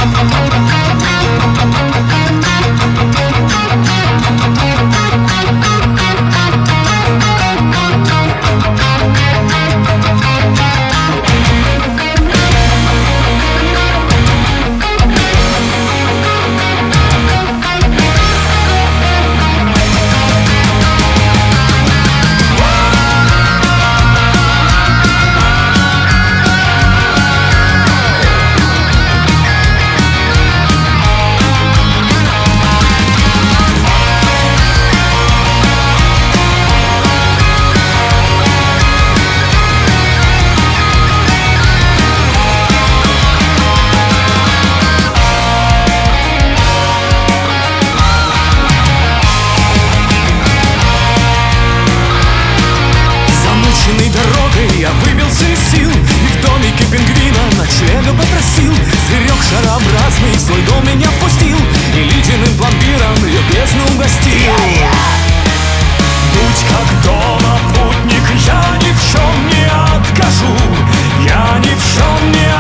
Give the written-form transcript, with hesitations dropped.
Я выбился из сил и в домике пингвина ночлега попросил. Зверек шарообразный в свой дом меня впустил и ледяным пломбиром любезно угостил. Будь как дома, путник, я ни в чем не откажу, я ни в чем не